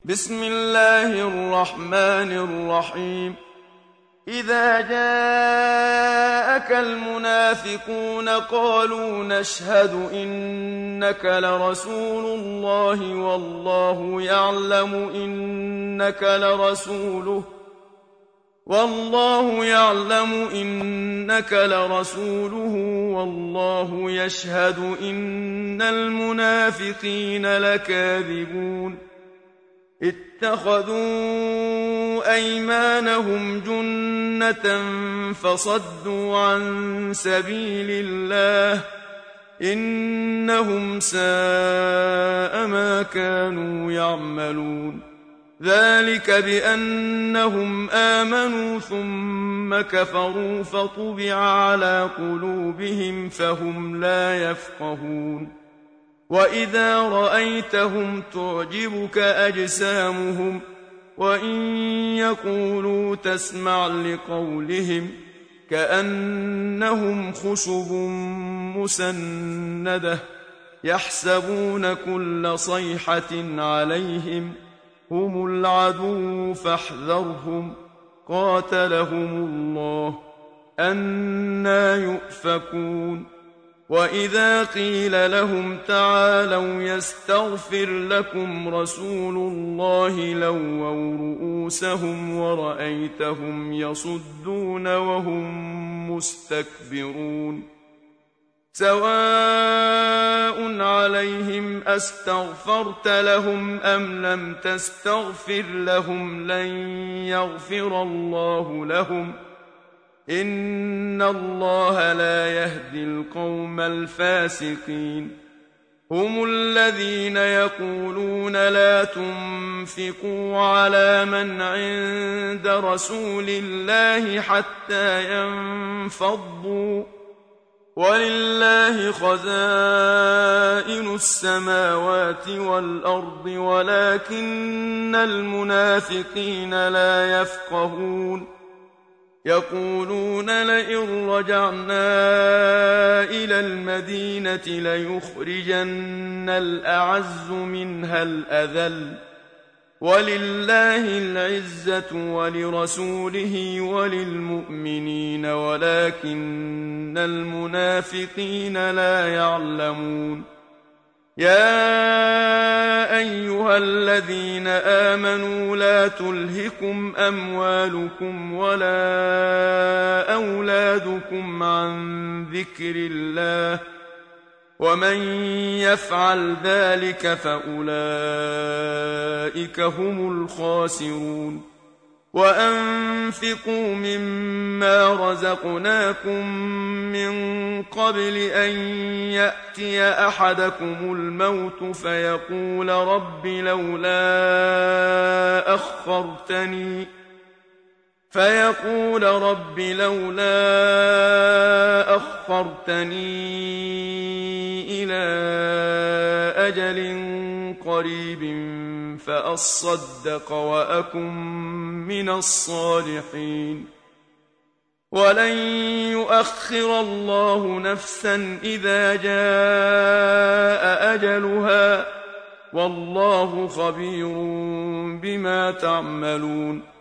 بسم الله الرحمن الرحيم. إذا جاءك المنافقون قالوا نشهد إنك لرسول الله والله يعلم إنك لرسوله والله يشهد إن المنافقين لكاذبون. اتخذوا أيمانهم جنة فصدوا عن سبيل الله إنهم ساء ما كانوا يعملون. ذلك بأنهم آمنوا ثم كفروا فطبع على قلوبهم فهم لا يفقهون. وإذا رأيتهم تعجبك أجسامهم وإن يقولوا تسمع لقولهم كأنهم خشب مسندة يحسبون كل صيحة عليهم هم العدو فاحذرهم قاتلهم الله أنى يؤفكون. وإذا قيل لهم تعالوا يستغفر لكم رسول الله لووا رؤوسهم ورأيتهم يصدون وهم مستكبرون. سواء عليهم أستغفرت لهم أم لم تستغفر لهم لن يغفر الله لهم إن الله لا يهدي القوم الفاسقين. هم الذين يقولون لا تنفقوا على من عند رسول الله حتى ينفضوا ولله خزائن السماوات والأرض ولكن المنافقين لا يفقهون. يقولون لئن رجعنا إلى المدينة ليخرجن الأعز منها الأذل ولله العزة ولرسوله وللمؤمنين ولكن المنافقين لا يعلمون. يا أيها الذين آمنوا لا تلهكم أموالكم ولا أولادكم عن ذكر الله ومن يفعل ذلك فأولئك هم الخاسرون. وأنفقوا مما رزقناكم من قبل أن يأتي أحدكم الموت فيقول رب لولا أخرتني إلى أجل قريب فأصدق وأكن من الصالحين. ولن يؤخر الله نفسا إذا جاء أجلها والله خبير بما تعملون.